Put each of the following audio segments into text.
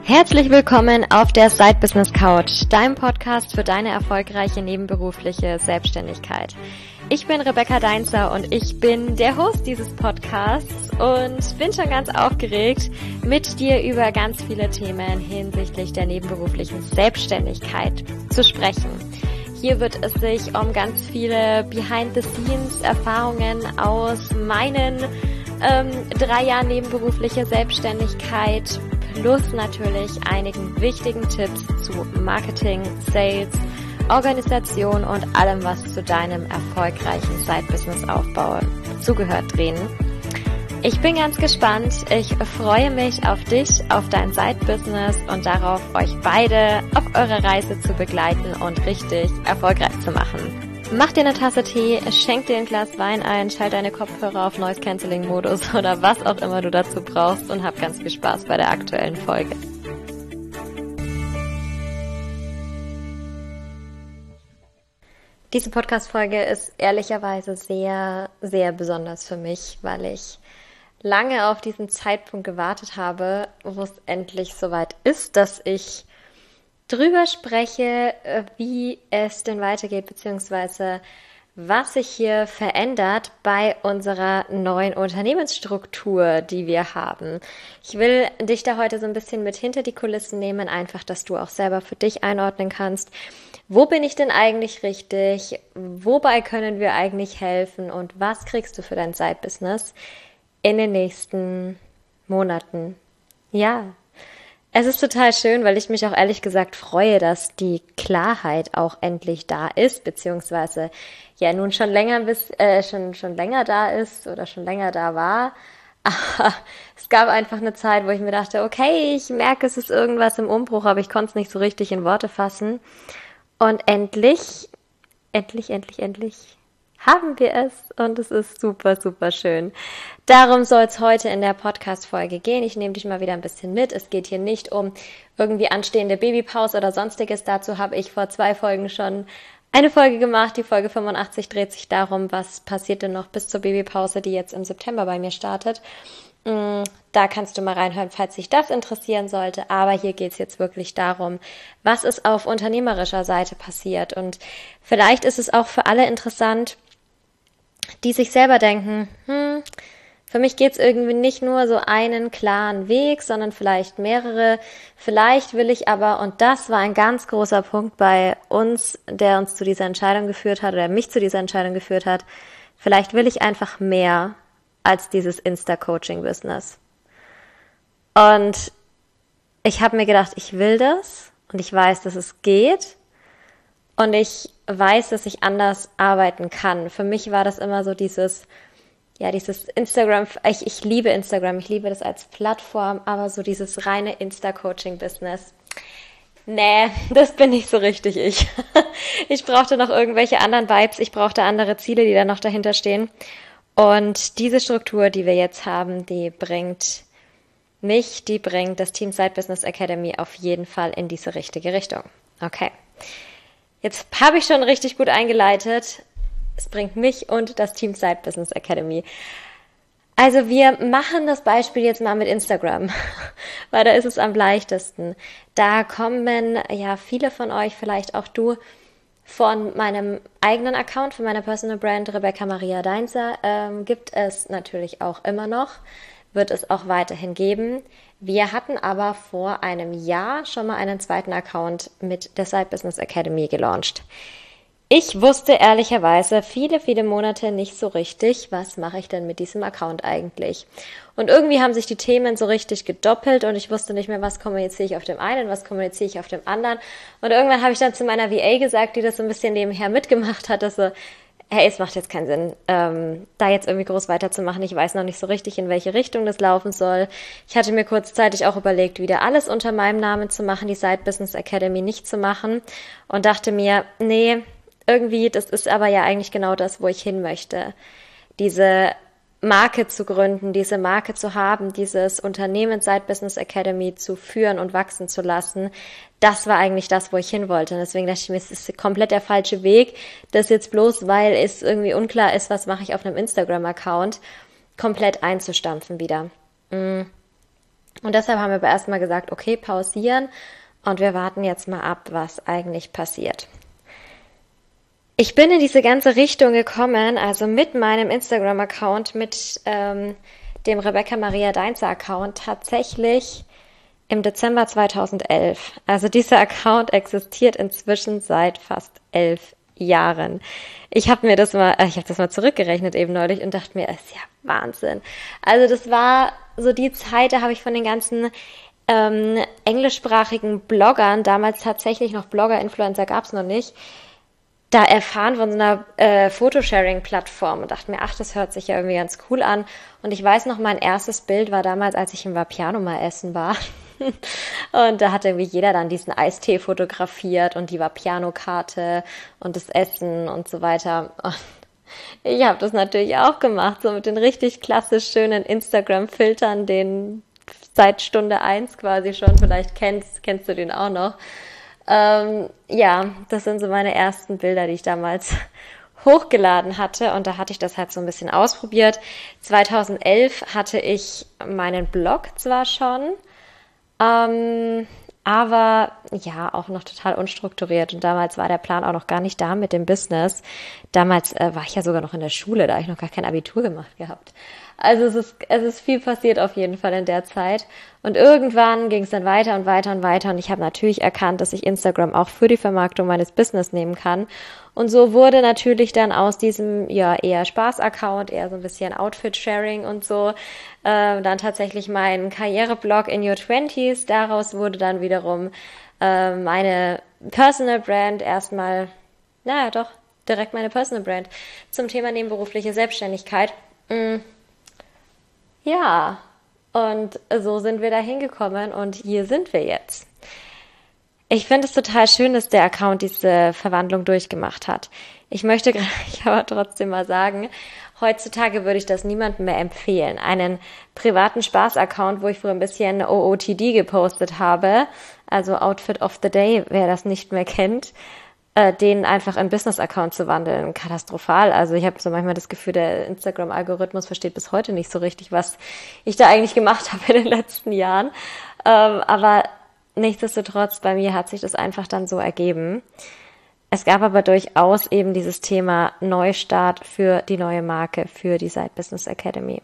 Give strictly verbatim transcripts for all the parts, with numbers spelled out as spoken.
Herzlich willkommen auf der Side Business Couch, deinem Podcast für deine erfolgreiche nebenberufliche Selbstständigkeit. Ich bin Rebecca Deinzer und ich bin der Host dieses Podcasts und bin schon ganz aufgeregt, mit dir über ganz viele Themen hinsichtlich der nebenberuflichen Selbstständigkeit zu sprechen. Hier wird es sich um ganz viele Behind-the-Scenes-Erfahrungen aus meinen ähm, drei Jahren nebenberufliche Selbstständigkeit plus natürlich einigen wichtigen Tipps zu Marketing, Sales, Organisation und allem, was zu deinem erfolgreichen Side-Business-Aufbau zugehört, drehen. Ich bin ganz gespannt. Ich freue mich auf dich, auf dein Side-Business und darauf, euch beide auf eurer Reise zu begleiten und richtig erfolgreich zu machen. Mach dir eine Tasse Tee, schenk dir ein Glas Wein ein, schalt deine Kopfhörer auf Noise-Canceling-Modus oder was auch immer du dazu brauchst und hab ganz viel Spaß bei der aktuellen Folge. Diese Podcast-Folge ist ehrlicherweise sehr, sehr besonders für mich, weil ich lange auf diesen Zeitpunkt gewartet habe, wo es endlich soweit ist, dass ich drüber spreche, wie es denn weitergeht, beziehungsweise was sich hier verändert bei unserer neuen Unternehmensstruktur, die wir haben. Ich will dich da heute so ein bisschen mit hinter die Kulissen nehmen, einfach, dass du auch selber für dich einordnen kannst. Wo bin ich denn eigentlich richtig? Wobei können wir eigentlich helfen? Und was kriegst du für dein Side-Business in den nächsten Monaten? Ja, es ist total schön, weil ich mich auch ehrlich gesagt freue, dass die Klarheit auch endlich da ist, beziehungsweise ja nun schon länger bis äh, schon schon länger da ist oder schon länger da war. Aber es gab einfach eine Zeit, wo ich mir dachte, okay, ich merke, es ist irgendwas im Umbruch, aber ich konnte es nicht so richtig in Worte fassen. Und endlich, endlich, endlich, endlich haben wir es und es ist super, super schön. Darum soll es heute in der Podcast-Folge gehen. Ich nehme dich mal wieder ein bisschen mit. Es geht hier nicht um irgendwie anstehende Babypause oder sonstiges. Dazu habe ich vor zwei Folgen schon eine Folge gemacht. Die Folge fünfundachtzig dreht sich darum, was passiert denn noch bis zur Babypause, die jetzt im September bei mir startet. Da kannst du mal reinhören, falls dich das interessieren sollte. Aber hier geht es jetzt wirklich darum, was ist auf unternehmerischer Seite passiert. Und vielleicht ist es auch für alle interessant, die sich selber denken, hm, für mich geht's irgendwie nicht nur so einen klaren Weg, sondern vielleicht mehrere. Vielleicht will ich aber, und das war ein ganz großer Punkt bei uns, der uns zu dieser Entscheidung geführt hat oder mich zu dieser Entscheidung geführt hat, vielleicht will ich einfach mehr als dieses Insta-Coaching-Business. Und ich habe mir gedacht, ich will das und ich weiß, dass es geht. Und ich weiß, dass ich anders arbeiten kann. Für mich war das immer so dieses, ja, dieses Instagram, ich, ich liebe Instagram, ich liebe das als Plattform, aber so dieses reine Insta-Coaching-Business, nee, das bin nicht so richtig ich. Ich brauchte noch irgendwelche anderen Vibes, ich brauchte andere Ziele, die da noch dahinter stehen. Und diese Struktur, die wir jetzt haben, die bringt mich, die bringt das Team Side Business Academy auf jeden Fall in diese richtige Richtung. Okay. Jetzt habe ich schon richtig gut eingeleitet. Es bringt mich und das Team Side Business Academy. Also wir machen das Beispiel jetzt mal mit Instagram, weil da ist es am leichtesten. Da kommen ja viele von euch, vielleicht auch du, von meinem eigenen Account, von meiner Personal Brand Rebecca Maria Deinzer, ähm, gibt es natürlich auch immer noch, wird es auch weiterhin geben. Wir hatten aber vor einem Jahr schon mal einen zweiten Account mit der Side Business Academy gelauncht. Ich wusste ehrlicherweise viele, viele Monate nicht so richtig, was mache ich denn mit diesem Account eigentlich? Und irgendwie haben sich die Themen so richtig gedoppelt und ich wusste nicht mehr, was kommuniziere ich auf dem einen, was kommuniziere ich auf dem anderen. Und irgendwann habe ich dann zu meiner V A gesagt, die das so ein bisschen nebenher mitgemacht hat, dass so, hey, es macht jetzt keinen Sinn, ähm, da jetzt irgendwie groß weiterzumachen. Ich weiß noch nicht so richtig, in welche Richtung das laufen soll. Ich hatte mir kurzzeitig auch überlegt, wieder alles unter meinem Namen zu machen, die Side Business Academy nicht zu machen und dachte mir, nee, irgendwie, das ist aber ja eigentlich genau das, wo ich hin möchte. Diese Marke zu gründen, diese Marke zu haben, dieses Unternehmen Side Business Academy zu führen und wachsen zu lassen, das war eigentlich das, wo ich hin wollte. Und deswegen dachte ich mir, es ist komplett der falsche Weg, das jetzt bloß, weil es irgendwie unklar ist, was mache ich auf einem Instagram-Account, komplett einzustampfen wieder. Und deshalb haben wir aber erstmal gesagt, okay, pausieren und wir warten jetzt mal ab, was eigentlich passiert. Ich bin in diese ganze Richtung gekommen, also mit meinem Instagram-Account, mit ähm, dem Rebecca Maria Deinzer-Account tatsächlich im Dezember zweitausendelf. Also dieser Account existiert inzwischen seit fast elf Jahren. Ich habe mir das mal, äh, ich habe das mal zurückgerechnet eben neulich und dachte mir, das ist ja Wahnsinn. Also das war so die Zeit, da habe ich von den ganzen ähm, englischsprachigen Bloggern, damals tatsächlich noch Blogger, Influencer gab es noch nicht, da erfahren von so einer äh, Photosharing-Plattform und dachte mir, ach, das hört sich ja irgendwie ganz cool an. Und ich weiß noch, mein erstes Bild war damals, als ich im Vapiano mal essen war. Und da hat irgendwie jeder dann diesen Eistee fotografiert und die Vapiano-Karte und das Essen und so weiter. Und ich habe das natürlich auch gemacht, so mit den richtig klassisch schönen Instagram-Filtern, den seit Stunde eins quasi schon, vielleicht kennst, kennst du den auch noch. Ähm, ja, das sind so meine ersten Bilder, die ich damals hochgeladen hatte und da hatte ich das halt so ein bisschen ausprobiert. zweitausendelf hatte ich meinen Blog zwar schon, ähm, aber ja, auch noch total unstrukturiert und damals war der Plan auch noch gar nicht da mit dem Business. Damals äh, war ich ja sogar noch in der Schule, da habe ich noch gar kein Abitur gemacht gehabt. Also es ist, es ist viel passiert auf jeden Fall in der Zeit. Und irgendwann ging es dann weiter und weiter und weiter. Und ich habe natürlich erkannt, dass ich Instagram auch für die Vermarktung meines Business nehmen kann. Und so wurde natürlich dann aus diesem ja eher Spaß-Account, eher so ein bisschen Outfit-Sharing und so, äh, dann tatsächlich mein Karriereblog in Your Twenties. Daraus wurde dann wiederum äh, meine Personal Brand erstmal, naja doch, direkt meine Personal Brand zum Thema nebenberufliche Selbstständigkeit. Mm. Ja, und so sind wir da hingekommen und hier sind wir jetzt. Ich finde es total schön, dass der Account diese Verwandlung durchgemacht hat. Ich möchte gleich aber trotzdem mal sagen, heutzutage würde ich das niemandem mehr empfehlen. Einen privaten Spaß-Account, wo ich früher ein bisschen O O T D gepostet habe, also Outfit of the Day, wer das nicht mehr kennt, den einfach in Business-Account zu wandeln, katastrophal. Also ich habe so manchmal das Gefühl, der Instagram-Algorithmus versteht bis heute nicht so richtig, was ich da eigentlich gemacht habe in den letzten Jahren. Ähm, aber nichtsdestotrotz, bei mir hat sich das einfach dann so ergeben. Es gab aber durchaus eben dieses Thema Neustart für die neue Marke, für die Side Business Academy.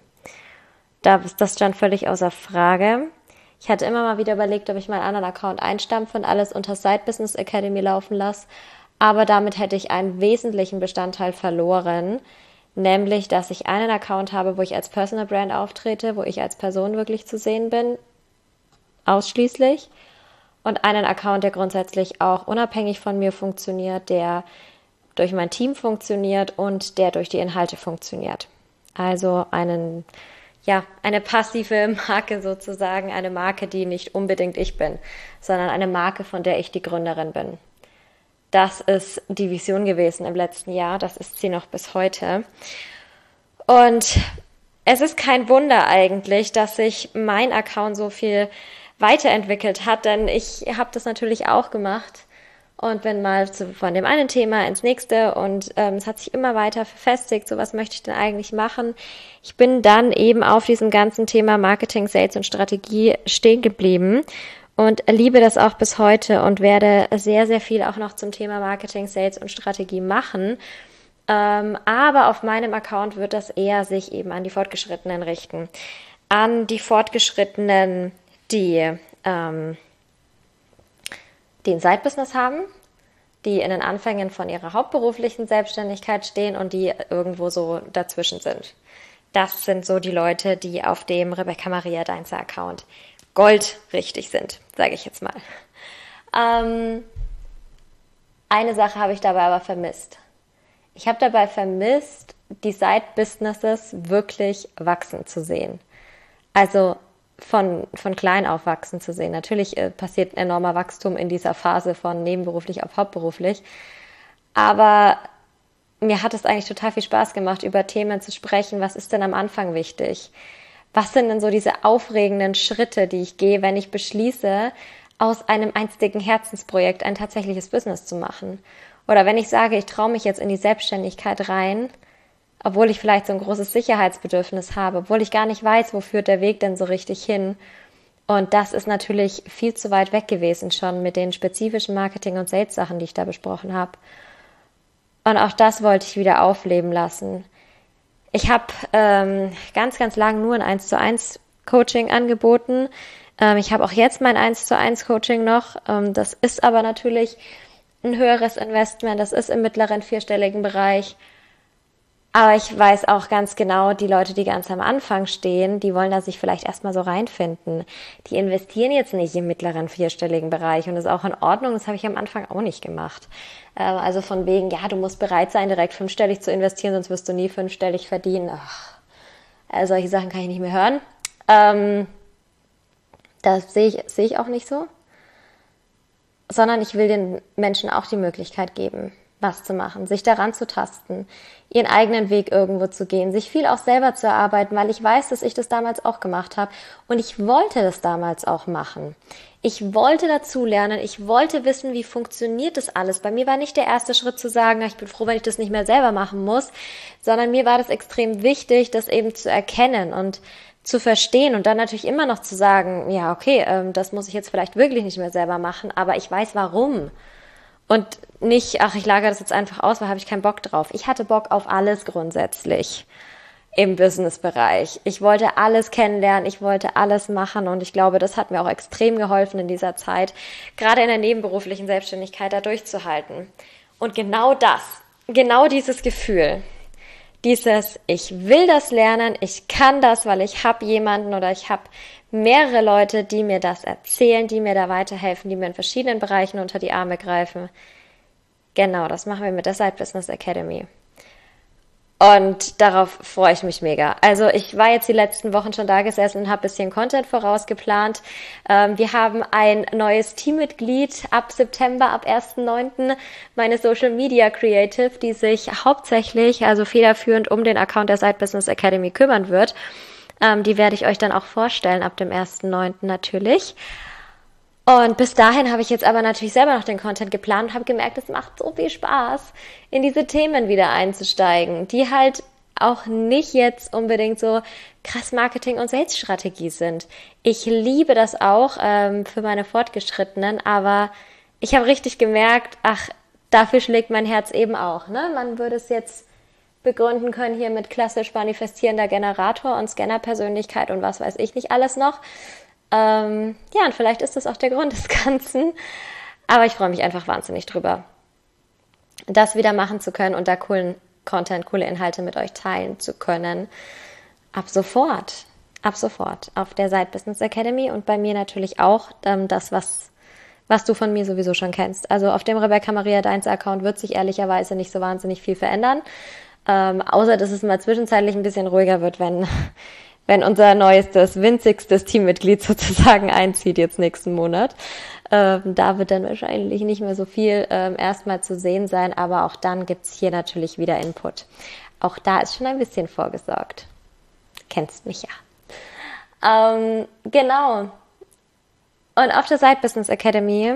Das stand völlig außer Frage. Ich hatte immer mal wieder überlegt, ob ich meinen anderen Account einstampfe und alles unter Side Business Academy laufen lasse. Aber damit hätte ich einen wesentlichen Bestandteil verloren, nämlich, dass ich einen Account habe, wo ich als Personal Brand auftrete, wo ich als Person wirklich zu sehen bin, ausschließlich, und einen Account, der grundsätzlich auch unabhängig von mir funktioniert, der durch mein Team funktioniert und der durch die Inhalte funktioniert. Also einen, ja, eine passive Marke sozusagen, eine Marke, die nicht unbedingt ich bin, sondern eine Marke, von der ich die Gründerin bin. Das ist die Vision gewesen im letzten Jahr, das ist sie noch bis heute. Und es ist kein Wunder eigentlich, dass sich mein Account so viel weiterentwickelt hat, denn ich habe das natürlich auch gemacht und bin mal zu, von dem einen Thema ins nächste und ähm, es hat sich immer weiter verfestigt, so was möchte ich denn eigentlich machen. Ich bin dann eben auf diesem ganzen Thema Marketing, Sales und Strategie stehen geblieben und liebe das auch bis heute und werde sehr, sehr viel auch noch zum Thema Marketing, Sales und Strategie machen. Ähm, aber auf meinem Account wird das eher sich eben an die Fortgeschrittenen richten. An die Fortgeschrittenen, die, ähm, die ein Side-Business haben, die in den Anfängen von ihrer hauptberuflichen Selbstständigkeit stehen und die irgendwo so dazwischen sind. Das sind so die Leute, die auf dem Rebecca Maria Deinzer Account goldrichtig sind, sage ich jetzt mal. Ähm, eine Sache habe ich dabei aber vermisst. Ich habe dabei vermisst, die Side-Businesses wirklich wachsen zu sehen. Also von, von klein auf wachsen zu sehen. Natürlich äh, passiert ein enormer Wachstum in dieser Phase von nebenberuflich auf hauptberuflich. Aber mir hat es eigentlich total viel Spaß gemacht, über Themen zu sprechen. Was ist denn am Anfang wichtig? Was sind denn so diese aufregenden Schritte, die ich gehe, wenn ich beschließe, aus einem einstigen Herzensprojekt ein tatsächliches Business zu machen? Oder wenn ich sage, ich traue mich jetzt in die Selbstständigkeit rein, obwohl ich vielleicht so ein großes Sicherheitsbedürfnis habe, obwohl ich gar nicht weiß, wo führt der Weg denn so richtig hin. Und das ist natürlich viel zu weit weg gewesen schon mit den spezifischen Marketing- und Sales-Sachen, die ich da besprochen habe. Und auch das wollte ich wieder aufleben lassen. Ich habe ähm, ganz, ganz lang nur ein eins zu eins Coaching angeboten. Ähm, ich habe auch jetzt mein eins zu eins Coaching noch. Ähm, das ist aber natürlich ein höheres Investment. Das ist im mittleren vierstelligen Bereich. Aber ich weiß auch ganz genau, die Leute, die ganz am Anfang stehen, die wollen da sich vielleicht erstmal so reinfinden. Die investieren jetzt nicht im mittleren vierstelligen Bereich und das ist auch in Ordnung. Das habe ich am Anfang auch nicht gemacht. Also von wegen, ja, du musst bereit sein, direkt fünfstellig zu investieren, sonst wirst du nie fünfstellig verdienen. Ach, also solche Sachen kann ich nicht mehr hören. Ähm, das sehe ich, sehe ich auch nicht so. Sondern ich will den Menschen auch die Möglichkeit geben, was zu machen, sich daran zu tasten, ihren eigenen Weg irgendwo zu gehen, sich viel auch selber zu erarbeiten, weil ich weiß, dass ich das damals auch gemacht habe und ich wollte das damals auch machen. Ich wollte dazulernen, ich wollte wissen, wie funktioniert das alles. Bei mir war nicht der erste Schritt zu sagen, ich bin froh, wenn ich das nicht mehr selber machen muss, sondern mir war das extrem wichtig, das eben zu erkennen und zu verstehen und dann natürlich immer noch zu sagen, ja, okay, ähm, das muss ich jetzt vielleicht wirklich nicht mehr selber machen, aber ich weiß warum. Und nicht, ach, ich lagere das jetzt einfach aus, weil habe ich keinen Bock drauf. Ich hatte Bock auf alles grundsätzlich im Businessbereich. Ich wollte alles kennenlernen, ich wollte alles machen und ich glaube, das hat mir auch extrem geholfen in dieser Zeit, gerade in der nebenberuflichen Selbstständigkeit da durchzuhalten. Und genau das, genau dieses Gefühl, dieses, ich will das lernen, ich kann das, weil ich habe jemanden oder ich habe mehrere Leute, die mir das erzählen, die mir da weiterhelfen, die mir in verschiedenen Bereichen unter die Arme greifen. Genau, das machen wir mit der Side Business Academy. Und darauf freue ich mich mega. Also ich war jetzt die letzten Wochen schon da gesessen und habe ein bisschen Content vorausgeplant. Ähm, wir haben ein neues Teammitglied ab September, ab ersten neunten meine Social Media Creative, die sich hauptsächlich, also federführend um den Account der Side Business Academy kümmern wird. Ähm, die werde ich euch dann auch vorstellen ab dem ersten neunten natürlich. Und bis dahin habe ich jetzt aber natürlich selber noch den Content geplant und habe gemerkt, es macht so viel Spaß, in diese Themen wieder einzusteigen, die halt auch nicht jetzt unbedingt so krass Marketing- und Sales-Strategie sind. Ich liebe das auch ähm, für meine Fortgeschrittenen, aber ich habe richtig gemerkt, ach, dafür schlägt mein Herz eben auch. Ne? Man würde es jetzt begründen können hier mit klassisch manifestierender Generator und Scanner-Persönlichkeit und was weiß ich nicht alles noch. Ähm, ja, und vielleicht ist das auch der Grund des Ganzen. Aber ich freue mich einfach wahnsinnig drüber, das wieder machen zu können und da coolen Content, coole Inhalte mit euch teilen zu können. Ab sofort, ab sofort auf der Side Business Academy und bei mir natürlich auch ähm, das, was, was du von mir sowieso schon kennst. Also auf dem Rebecca Maria Deinz Account wird sich ehrlicherweise nicht so wahnsinnig viel verändern. Ähm, außer, dass es mal zwischenzeitlich ein bisschen ruhiger wird, wenn... wenn unser neuestes, winzigstes Teammitglied sozusagen einzieht jetzt nächsten Monat. Ähm, da wird dann wahrscheinlich nicht mehr so viel ähm, erstmal zu sehen sein, aber auch dann gibt's hier natürlich wieder Input. Auch da ist schon ein bisschen vorgesorgt. Kennst mich ja. Ähm, genau. Und auf der Side Business Academy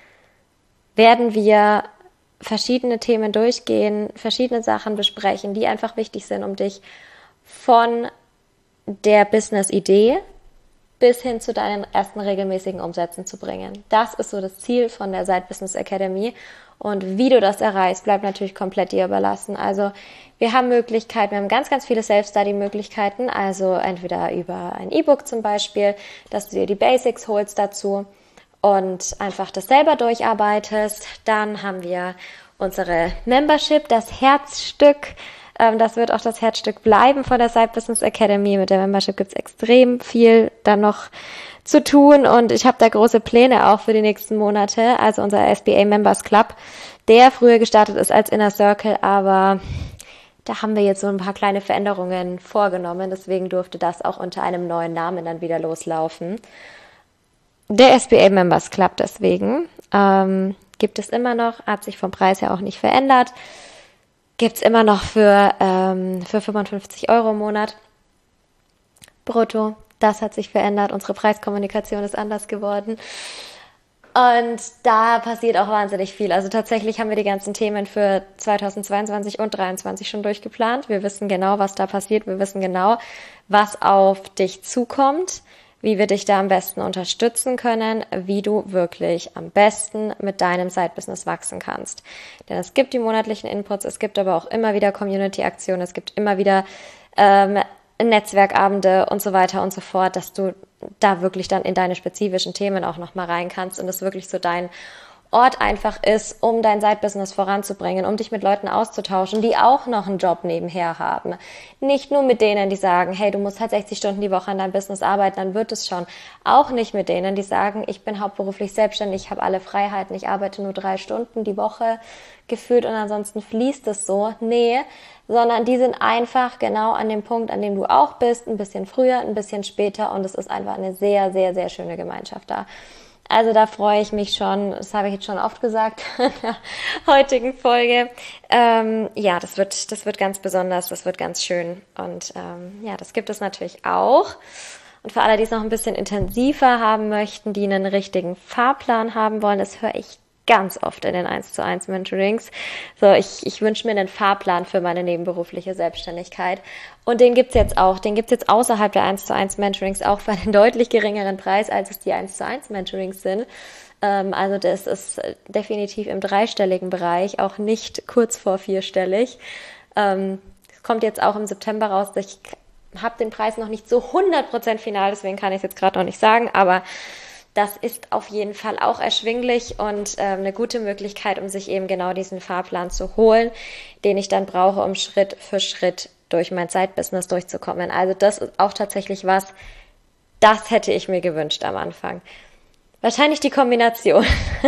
werden wir verschiedene Themen durchgehen, verschiedene Sachen besprechen, die einfach wichtig sind, um dich von der Business-Idee bis hin zu deinen ersten regelmäßigen Umsätzen zu bringen. Das ist so das Ziel von der Side Business Academy und wie du das erreichst, bleibt natürlich komplett dir überlassen. Also wir haben Möglichkeiten, wir haben ganz, ganz viele Self-Study-Möglichkeiten, also entweder über ein E-Book zum Beispiel, dass du dir die Basics holst dazu und einfach das selber durcharbeitest. Dann haben wir unsere Membership, das Herzstück. Das wird auch das Herzstück bleiben von der Side Business Academy. Mit der Membership gibt es extrem viel dann noch zu tun und ich habe da große Pläne auch für die nächsten Monate. Also unser S B A Members Club, der früher gestartet ist als Inner Circle, aber da haben wir jetzt so ein paar kleine Veränderungen vorgenommen. Deswegen durfte das auch unter einem neuen Namen dann wieder loslaufen. Der S B A Members Club deswegen ähm, gibt es immer noch, hat sich vom Preis her auch nicht verändert. Gibt's immer noch für, ähm, für fünfundfünfzig Euro im Monat brutto. Das hat sich verändert. Unsere Preiskommunikation ist anders geworden. Und da passiert auch wahnsinnig viel. Also tatsächlich haben wir die ganzen Themen für zweitausendzweiundzwanzig und zweitausenddreiundzwanzig schon durchgeplant. Wir wissen genau, was da passiert. Wir wissen genau, was auf dich zukommt. wie wir dich da am besten unterstützen können, wie du wirklich am besten mit deinem Side-Business wachsen kannst. Denn es gibt die monatlichen Inputs, es gibt aber auch immer wieder Community-Aktionen, es gibt immer wieder ähm, Netzwerkabende und so weiter und so fort, dass du da wirklich dann in deine spezifischen Themen auch nochmal rein kannst und es wirklich so dein Ort einfach ist, um dein Side-Business voranzubringen, um dich mit Leuten auszutauschen, die auch noch einen Job nebenher haben. Nicht nur mit denen, die sagen, hey, du musst halt sechzig Stunden die Woche an deinem Business arbeiten, dann wird es schon. Auch nicht mit denen, die sagen, ich bin hauptberuflich selbstständig, ich habe alle Freiheiten, ich arbeite nur drei Stunden die Woche gefühlt und ansonsten fließt es so. Nee, sondern die sind einfach genau an dem Punkt, an dem du auch bist, ein bisschen früher, ein bisschen später und es ist einfach eine sehr, sehr, sehr schöne Gemeinschaft da. Also da freue ich mich schon, das habe ich jetzt schon oft gesagt in der heutigen Folge. Ähm, ja, das wird, das wird ganz besonders, das wird ganz schön. Und ähm, ja, das gibt es natürlich auch. Und für alle, die es noch ein bisschen intensiver haben möchten, die einen richtigen Fahrplan haben wollen, das höre ich ganz oft in den eins zu eins Mentorings. So, ich, ich wünsche mir einen Fahrplan für meine nebenberufliche Selbstständigkeit. Und den gibt's jetzt auch. Den gibt's jetzt außerhalb der eins zu eins Mentorings auch für einen deutlich geringeren Preis, als es die eins zu eins Mentorings sind. Ähm, also das ist definitiv im dreistelligen Bereich, auch nicht kurz vor vierstellig. Ähm, kommt jetzt auch im September raus. Ich habe den Preis noch nicht so hundert Prozent final, deswegen kann ich es jetzt gerade noch nicht sagen, aber das ist auf jeden Fall auch erschwinglich und äh, eine gute Möglichkeit, um sich eben genau diesen Fahrplan zu holen, den ich dann brauche, um Schritt für Schritt durch mein Side-Business durchzukommen. Also das ist auch tatsächlich was, das hätte ich mir gewünscht am Anfang. Wahrscheinlich die Kombination.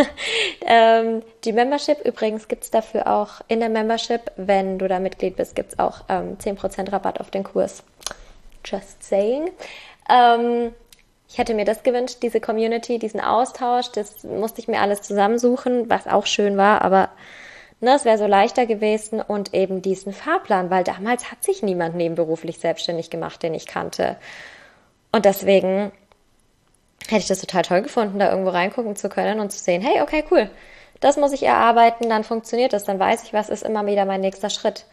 ähm, die Membership, übrigens gibt's dafür auch in der Membership, wenn du da Mitglied bist, gibt's auch ähm, zehn Prozent Rabatt auf den Kurs. Just saying. Ähm, Ich hätte mir das gewünscht, diese Community, diesen Austausch, das musste ich mir alles zusammensuchen, was auch schön war, aber ne, es wäre so leichter gewesen und eben diesen Fahrplan, weil damals hat sich niemand nebenberuflich selbstständig gemacht, den ich kannte. Und deswegen hätte ich das total toll gefunden, da irgendwo reingucken zu können und zu sehen, hey, okay, cool, das muss ich erarbeiten, dann funktioniert das, dann weiß ich, was ist immer wieder mein nächster Schritt.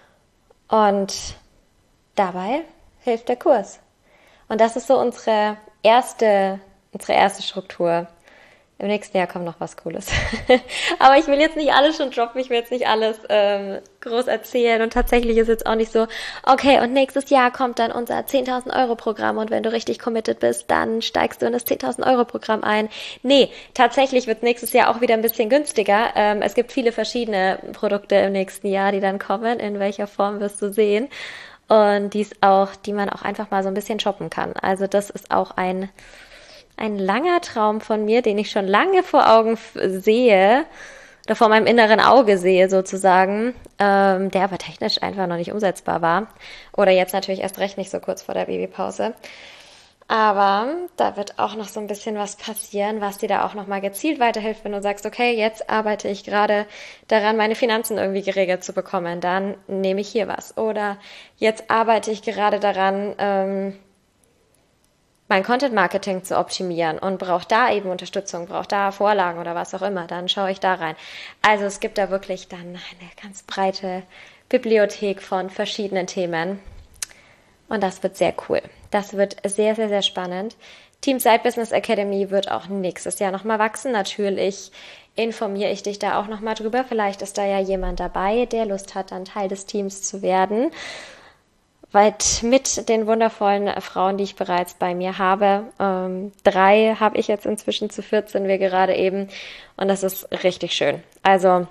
Und dabei hilft der Kurs. Und das ist so unsere erste, unsere erste Struktur. Im nächsten Jahr kommt noch was Cooles. Aber ich will jetzt nicht alles schon droppen, ich will jetzt nicht alles ähm, groß erzählen. Und tatsächlich ist jetzt auch nicht so, okay, und nächstes Jahr kommt dann unser zehntausend Euro Programm und wenn du richtig committed bist, dann steigst du in das zehntausend Euro Programm ein. Nee, tatsächlich wird nächstes Jahr auch wieder ein bisschen günstiger. Ähm, es gibt viele verschiedene Produkte im nächsten Jahr, die dann kommen. In welcher Form wirst du sehen. Und dies auch, die man auch einfach mal so ein bisschen shoppen kann. Also das ist auch ein, ein langer Traum von mir, den ich schon lange vor Augen f- sehe, oder vor meinem inneren Auge sehe sozusagen, ähm, der aber technisch einfach noch nicht umsetzbar war. Oder jetzt natürlich erst recht nicht so kurz vor der Babypause. Aber da wird auch noch so ein bisschen was passieren, was dir da auch nochmal gezielt weiterhilft, wenn du sagst, okay, jetzt arbeite ich gerade daran, meine Finanzen irgendwie geregelt zu bekommen, dann nehme ich hier was. Oder jetzt arbeite ich gerade daran, ähm, mein Content-Marketing zu optimieren und brauche da eben Unterstützung, brauche da Vorlagen oder was auch immer, dann schaue ich da rein. Also es gibt da wirklich dann eine ganz breite Bibliothek von verschiedenen Themen. Und das wird sehr cool. Das wird sehr, sehr, sehr spannend. Team Side Business Academy wird auch nächstes Jahr nochmal wachsen. Natürlich informiere ich dich da auch nochmal drüber. Vielleicht ist da ja jemand dabei, der Lust hat, dann Teil des Teams zu werden. Weil mit den wundervollen Frauen, die ich bereits bei mir habe, ähm, drei habe ich jetzt inzwischen, zu vierzehn wir gerade eben. Und das ist richtig schön. Also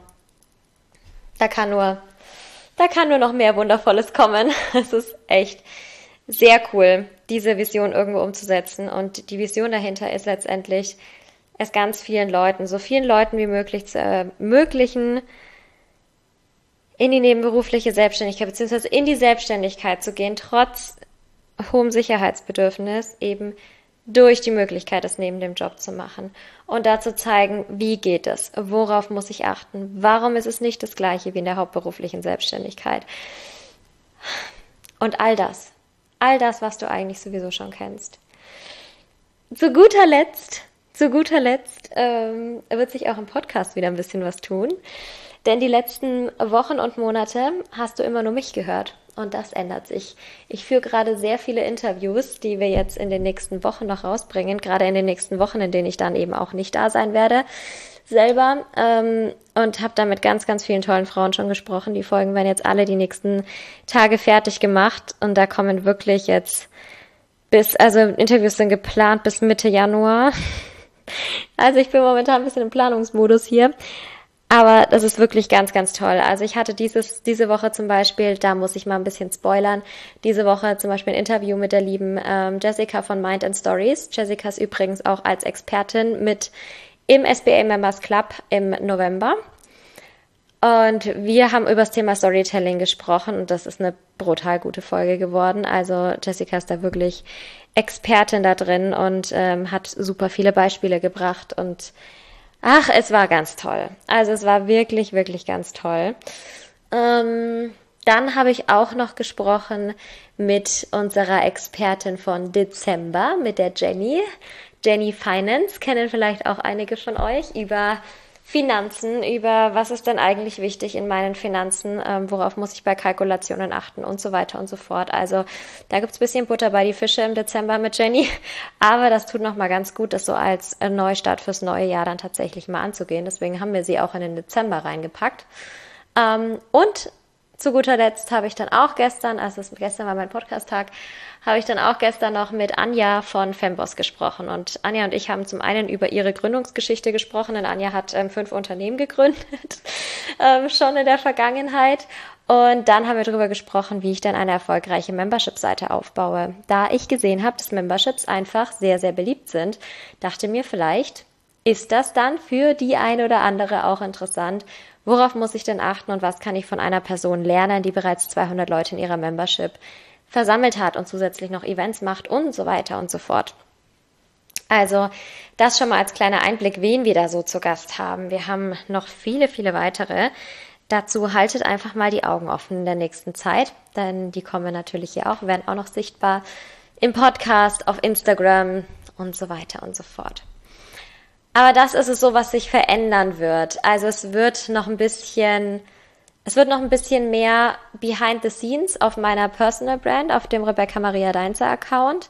da kann nur... Da kann nur noch mehr Wundervolles kommen. Es ist echt sehr cool, diese Vision irgendwo umzusetzen. Und die Vision dahinter ist letztendlich, es ganz vielen Leuten, so vielen Leuten wie möglich zu ermöglichen, in die nebenberufliche Selbstständigkeit beziehungsweise in die Selbstständigkeit zu gehen, trotz hohem Sicherheitsbedürfnis, eben durch die Möglichkeit, es neben dem Job zu machen. Und dazu zeigen, wie geht es, worauf muss ich achten, warum ist es nicht das Gleiche wie in der hauptberuflichen Selbstständigkeit. Und all das, all das, was du eigentlich sowieso schon kennst. Zu guter Letzt, zu guter Letzt ähm, wird sich auch im Podcast wieder ein bisschen was tun. Denn die letzten Wochen und Monate hast du immer nur mich gehört. Und das ändert sich. Ich führe gerade sehr viele Interviews, die wir jetzt in den nächsten Wochen noch rausbringen. Gerade in den nächsten Wochen, in denen ich dann eben auch nicht da sein werde. Selber. Ähm, und habe da mit ganz, ganz vielen tollen Frauen schon gesprochen. Die Folgen werden jetzt alle die nächsten Tage fertig gemacht. Und da kommen wirklich jetzt bis, also Interviews sind geplant bis Mitte Januar. Also ich bin momentan ein bisschen im Planungsmodus hier. Aber das ist wirklich ganz, ganz toll. Also ich hatte dieses, diese Woche zum Beispiel, da muss ich mal ein bisschen spoilern, diese Woche zum Beispiel ein Interview mit der lieben ähm, Jessica von Mind and Stories. Jessica ist übrigens auch als Expertin mit im S B A Members Club im November. Und wir haben über das Thema Storytelling gesprochen und das ist eine brutal gute Folge geworden. Also Jessica ist da wirklich Expertin da drin und ähm, hat super viele Beispiele gebracht und ach, es war ganz toll. Also es war wirklich, wirklich ganz toll. Ähm, dann habe ich auch noch gesprochen mit unserer Expertin von Dezember, mit der Jenny. Jenny Finance, kennen vielleicht auch einige von euch, über Finanzen, über was ist denn eigentlich wichtig in meinen Finanzen, ähm, worauf muss ich bei Kalkulationen achten und so weiter und so fort. Also da gibt's ein bisschen Butter bei die Fische im Dezember mit Jenny, aber das tut nochmal ganz gut, das so als Neustart fürs neue Jahr dann tatsächlich mal anzugehen. Deswegen haben wir sie auch in den Dezember reingepackt. Ähm, und zu guter Letzt habe ich dann auch gestern, also es, gestern war mein Podcast-Tag, habe ich dann auch gestern noch mit Anja von Femboss gesprochen. Und Anja und ich haben zum einen über ihre Gründungsgeschichte gesprochen, denn Anja hat ähm, fünf Unternehmen gegründet, ähm, schon in der Vergangenheit. Und dann haben wir darüber gesprochen, wie ich dann eine erfolgreiche Membership-Seite aufbaue. Da ich gesehen habe, dass Memberships einfach sehr, sehr beliebt sind, dachte mir vielleicht, ist das dann für die eine oder andere auch interessant? Worauf muss ich denn achten und was kann ich von einer Person lernen, die bereits zweihundert Leute in ihrer Membership versammelt hat und zusätzlich noch Events macht und so weiter und so fort. Also das schon mal als kleiner Einblick, wen wir da so zu Gast haben. Wir haben noch viele, viele weitere. Dazu haltet einfach mal die Augen offen in der nächsten Zeit, denn die kommen natürlich hier auch, werden auch noch sichtbar im Podcast, auf Instagram und so weiter und so fort. Aber das ist es so, was sich verändern wird. Also es wird noch ein bisschen, es wird noch ein bisschen mehr behind the scenes auf meiner Personal Brand, auf dem Rebecca Maria Deinzer Account.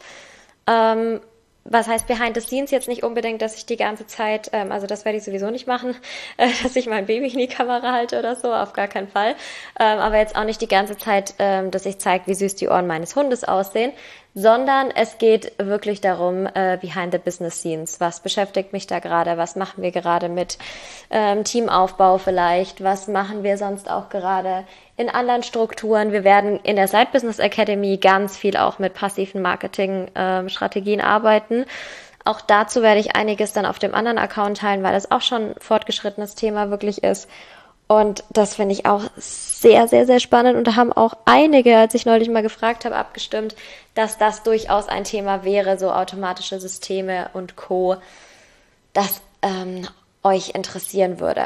Ähm, was heißt behind the scenes? Jetzt nicht unbedingt, dass ich die ganze Zeit, ähm, also das werde ich sowieso nicht machen, äh, dass ich mein Baby in die Kamera halte oder so, auf gar keinen Fall. Ähm, aber jetzt auch nicht die ganze Zeit, ähm, dass ich zeige, wie süß die Ohren meines Hundes aussehen, sondern es geht wirklich darum, äh, behind the business scenes. Was beschäftigt mich da gerade? Was machen wir gerade mit ähm, Teamaufbau vielleicht? Was machen wir sonst auch gerade in anderen Strukturen? Wir werden in der Side Business Academy ganz viel auch mit passiven Marketing-Strategien ähm, arbeiten. Auch dazu werde ich einiges dann auf dem anderen Account teilen, weil das auch schon ein fortgeschrittenes Thema wirklich ist. Und das finde ich auch sehr, sehr, sehr spannend. Und da haben auch einige, als ich neulich mal gefragt habe, abgestimmt, dass das durchaus ein Thema wäre, so automatische Systeme und Co., das ähm, euch interessieren würde.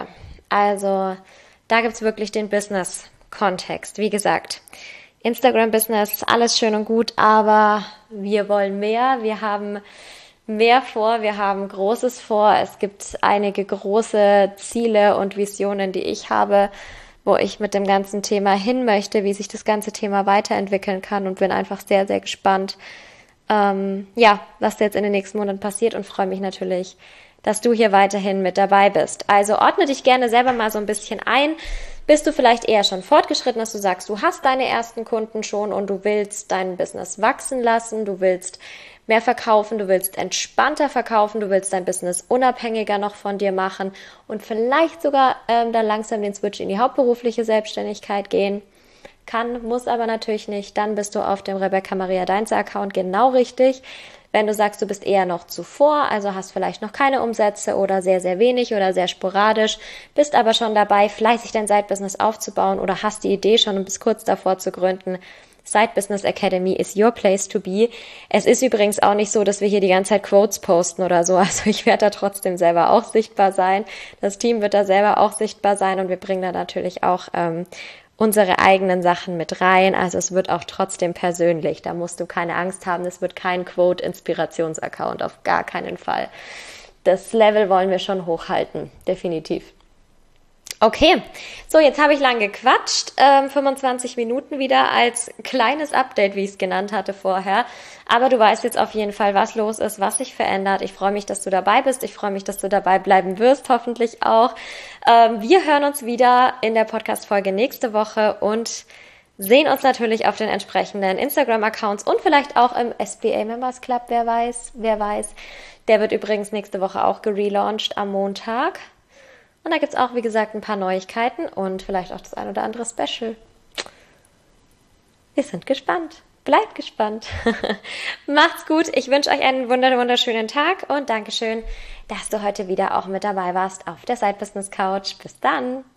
Also da gibt's wirklich den Business-Kontext. Wie gesagt, Instagram-Business, alles schön und gut, aber wir wollen mehr. Wir haben mehr vor, wir haben Großes vor. Es gibt einige große Ziele und Visionen, die ich habe, wo ich mit dem ganzen Thema hin möchte, wie sich das ganze Thema weiterentwickeln kann und bin einfach sehr, sehr gespannt, ähm, ja, was jetzt in den nächsten Monaten passiert und freue mich natürlich, dass du hier weiterhin mit dabei bist. Also ordne dich gerne selber mal so ein bisschen ein. Bist du vielleicht eher schon fortgeschritten, dass du sagst, du hast deine ersten Kunden schon und du willst dein Business wachsen lassen, du willst mehr verkaufen, du willst entspannter verkaufen, du willst dein Business unabhängiger noch von dir machen und vielleicht sogar ähm, dann langsam den Switch in die hauptberufliche Selbstständigkeit gehen. Kann, muss aber natürlich nicht. Dann bist du auf dem Rebecca Maria Deinzer Account genau richtig. Wenn du sagst, du bist eher noch zuvor, also hast vielleicht noch keine Umsätze oder sehr, sehr wenig oder sehr sporadisch, bist aber schon dabei, fleißig dein Side-Business aufzubauen oder hast die Idee schon und bist kurz davor zu gründen, Side Business Academy is your place to be. Es ist übrigens auch nicht so, dass wir hier die ganze Zeit Quotes posten oder so. Also ich werde da trotzdem selber auch sichtbar sein. Das Team wird da selber auch sichtbar sein und wir bringen da natürlich auch ähm, unsere eigenen Sachen mit rein. Also es wird auch trotzdem persönlich. Da musst du keine Angst haben. Es wird kein Quote-Inspirations-Account, auf gar keinen Fall. Das Level wollen wir schon hochhalten, definitiv. Okay, so jetzt habe ich lang gequatscht, ähm, fünfundzwanzig Minuten wieder als kleines Update, wie ich es genannt hatte vorher. Aber du weißt jetzt auf jeden Fall, was los ist, was sich verändert. Ich freue mich, dass du dabei bist. Ich freue mich, dass du dabei bleiben wirst, hoffentlich auch. Ähm, wir hören uns wieder in der Podcast-Folge nächste Woche und sehen uns natürlich auf den entsprechenden Instagram-Accounts und vielleicht auch im S B A Members Club, wer weiß, wer weiß. Der wird übrigens nächste Woche auch gelauncht am Montag. Und da gibt es auch, wie gesagt, ein paar Neuigkeiten und vielleicht auch das ein oder andere Special. Wir sind gespannt. Bleibt gespannt. Macht's gut. Ich wünsche euch einen wunderschönen Tag und Dankeschön, dass du heute wieder auch mit dabei warst auf der Side Business Couch. Bis dann.